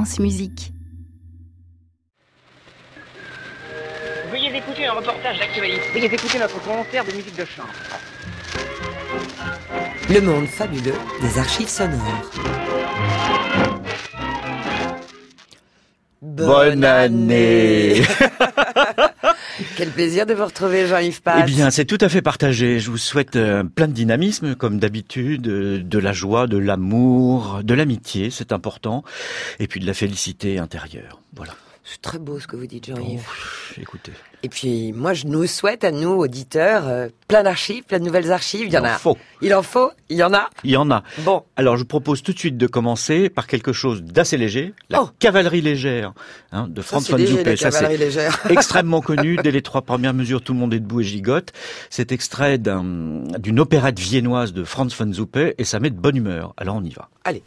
France Musique. Veuillez écouter un reportage d'actualité. Veuillez écouter notre concert de musique de chambre. Le monde fabuleux des archives sonores. Bonne année. Quel plaisir de vous retrouver, Jean-Yves Paz. Eh bien, c'est tout à fait partagé. Je vous souhaite plein de dynamisme, comme d'habitude, de la joie, de l'amour, de l'amitié, c'est important, et puis de la félicité intérieure. Voilà. C'est très beau ce que vous dites, Jean-Yves. Écoutez. Et puis, moi, je nous souhaite à nous, auditeurs, plein d'archives, plein de nouvelles archives. Il y en a. Il en faut. Il y en a. Il y en a. Bon. Alors, je vous propose tout de suite de commencer par quelque chose d'assez léger. La cavalerie légère, de Franz von Zuppe. Ça, c'est extrêmement connu. Dès les 3 premières mesures, tout le monde est debout et gigote. C'est extrait d'une opérette viennoise de Franz von Zuppe et ça met de bonne humeur. Alors, on y va. Allez.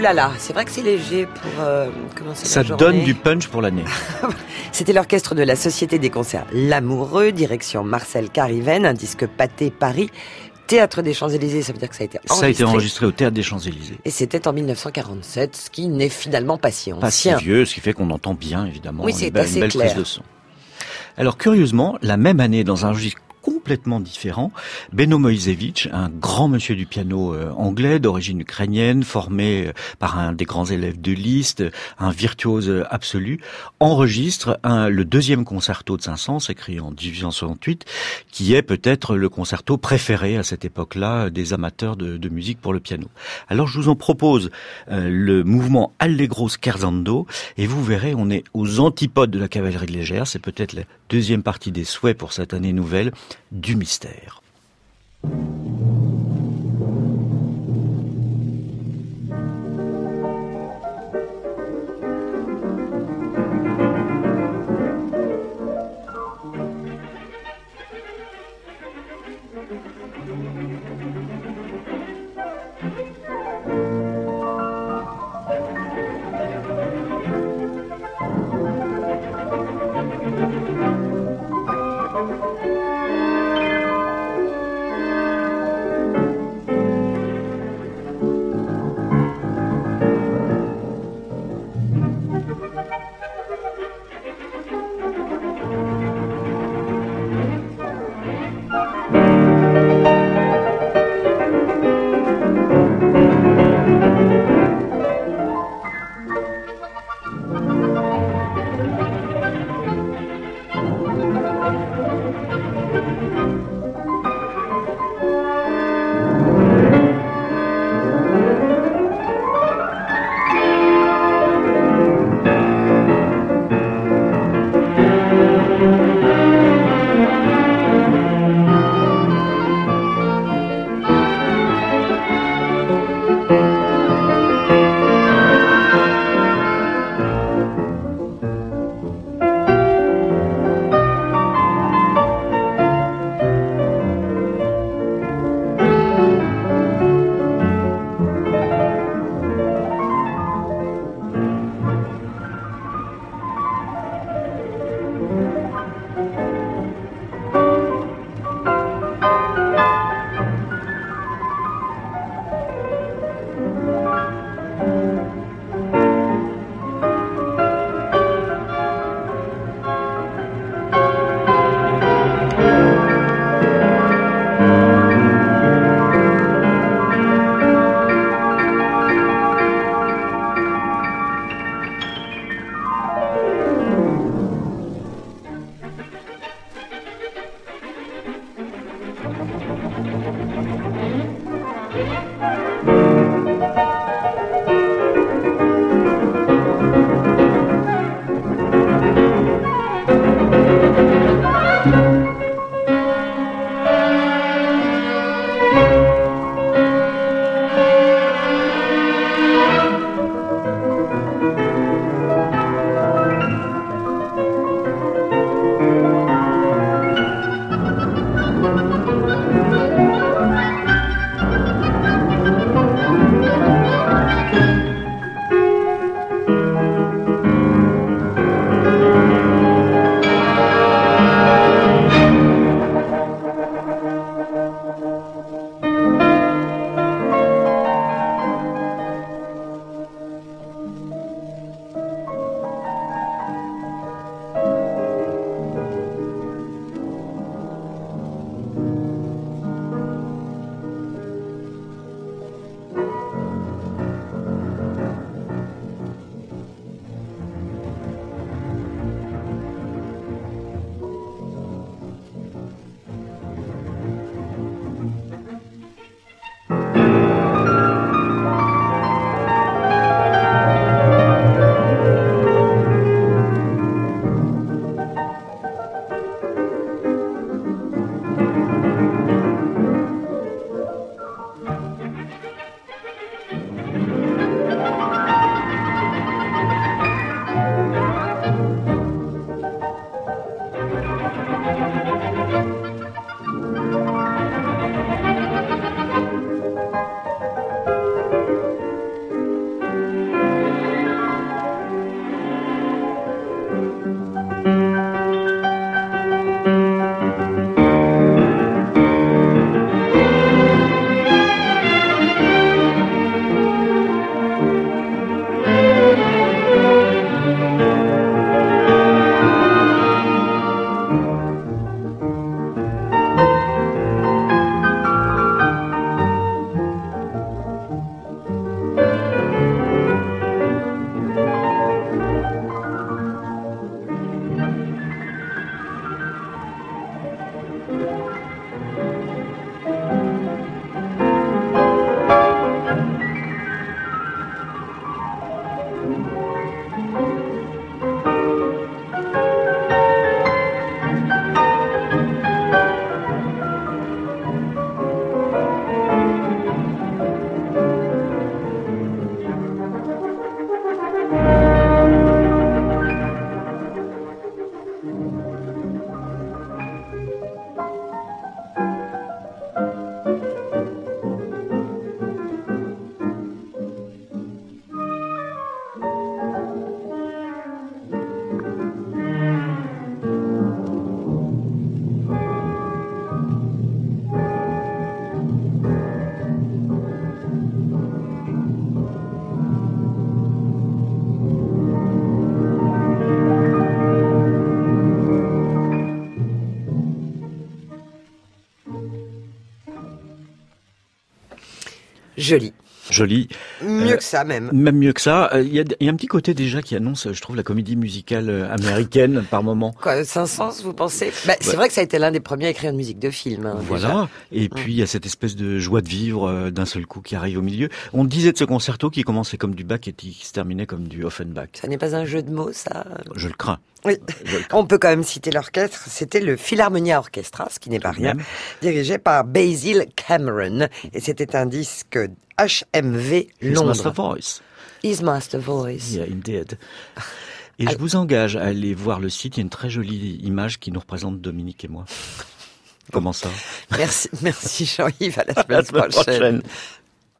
là là, c'est vrai que c'est léger pour commencer Ça la journée. donne du punch pour l'année. C'était l'orchestre de la Société des concerts L'Amoureux, direction Marcel Cariven, un disque pâté Paris, Théâtre des Champs-Élysées, ça veut dire que ça a été enregistré. Ça a été enregistré au Théâtre des Champs-Élysées. Et c'était en 1947, ce qui n'est finalement pas si ancien. Pas si vieux, ce qui fait qu'on entend bien, évidemment. Oui, c'est une assez belle clair. prise de son. Alors, curieusement, la même année, dans un registre complètement différent, Beno Moisevich, un grand monsieur du piano anglais d'origine ukrainienne, formé par un des grands élèves de Liszt, un virtuose absolu, enregistre le deuxième concerto de Saint-Saëns, écrit en 1868, qui est peut-être le concerto préféré à cette époque-là des amateurs de musique pour le piano. Alors je vous en propose le mouvement Allegro scherzando, et vous verrez, on est aux antipodes de la cavalerie légère, c'est peut-être la deuxième partie des souhaits pour cette année nouvelle, du mystère. Joli. Joli. Mieux que ça, même. Même mieux que ça. Il y a un petit côté déjà qui annonce, je trouve, la comédie musicale américaine par moment. Quoi, Saint-Saëns, vous pensez? C'est vrai que ça a été l'un des premiers à écrire une musique de film. Hein, voilà. Déjà. Et puis, il y a cette espèce de joie de vivre d'un seul coup qui arrive au milieu. On disait de ce concerto qui commençait comme du Bach et qui se terminait comme du Offenbach. Ça n'est pas un jeu de mots, ça? Je le crains. Oui. On peut quand même citer l'orchestre. C'était le Philharmonia Orchestra, ce qui n'est pas rien, dirigé par Basil Cameron. Et c'était un disque HMV Londres. His Master Voice. His Master Voice. Yeah, indeed. Et je vous engage à aller voir le site. Il y a une très jolie image qui nous représente Dominique et moi. Comment ça? Merci Jean-Yves, à la semaine prochaine.